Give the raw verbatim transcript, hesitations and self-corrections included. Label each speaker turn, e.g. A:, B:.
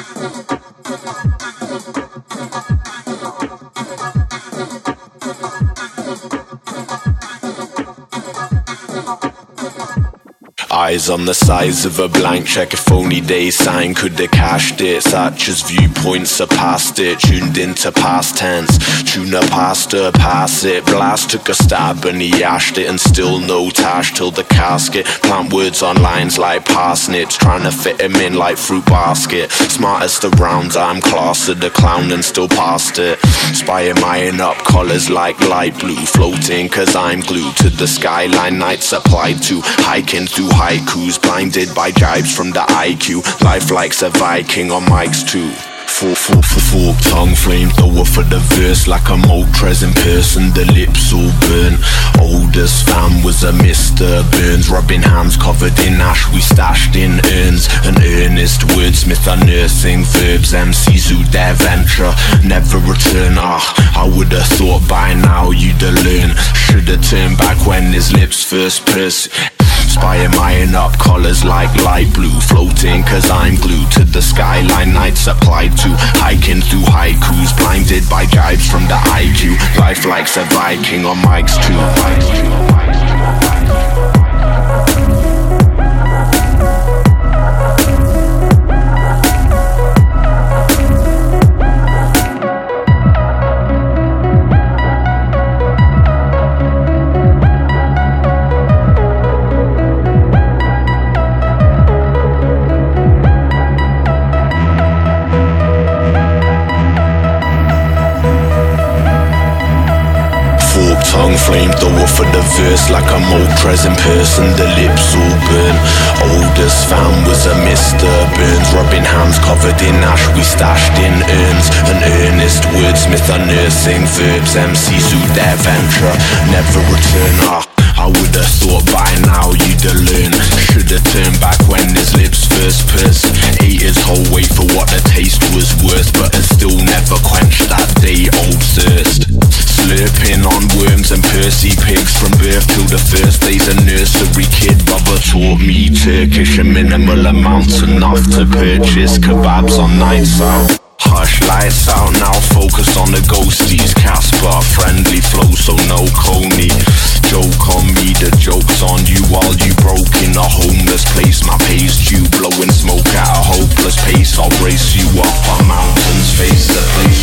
A: Eyes on the size of a blank check, if only they signed, could they cashed it? Such as viewpoints surpassed it, tuned into past tense. Tuna pasta, pass it, blast took a stab and he ashed it, and still no tash till the casket. Plant words on lines like parsnips, trying to fit him in like fruit basket. Smartest around, I'm classed as the clown and still past it. Spy him eyeing up collars like light blue, floating cause I'm glued to the skyline. Nights applied to hiking through haikus, blinded by jibes from the I Q. Life like's a Viking on mics too. Fork, fork, fork, fork, tongue, flamethrower for the verse, like a Moltres in person, the lips all burn. Oldest fam was a Mister Burns, rubbing hands covered in ash, we stashed in urns. An earnest wordsmith unearthing verbs, M Cs who dare venture, never return. Ah, I would've thought by now you'd have learned. Should've turned back when his lips first pursed. Spy him eyeing up collars like light blue, floating cause I'm glued to the skyline. Nights applied to hiking through haikus, blinded by jibes from the I Q. Life like's a Viking on mics too. Tongue flamethrower for the verse, like a Moltres in person, the lips all burn. Oldest fam was a Mister Burns, rubbing hands covered in ash, we stashed in urns. An earnest wordsmith unearthing verbs, M Cs who dare venture, never return. Ah, I would've thought by now you'd have learned. Should've turned back when his lips first pursed. Ate his whole weight for what the taste was worth, but it still never quenched that day-old thirst. Slurping on worms and Percy pigs from birth till the first days a nursery kid. Baba taught me Turkish and minimal amounts, enough to purchase kebabs on nights out. Hush, lights out now, focus on the ghosties. Casper, friendly flow, so no Coney. Joke on me, the joke's on you while you broke in a homeless place. My pay's due, blowing smoke at a hopeless pace. I'll race you up on mountains, face the place.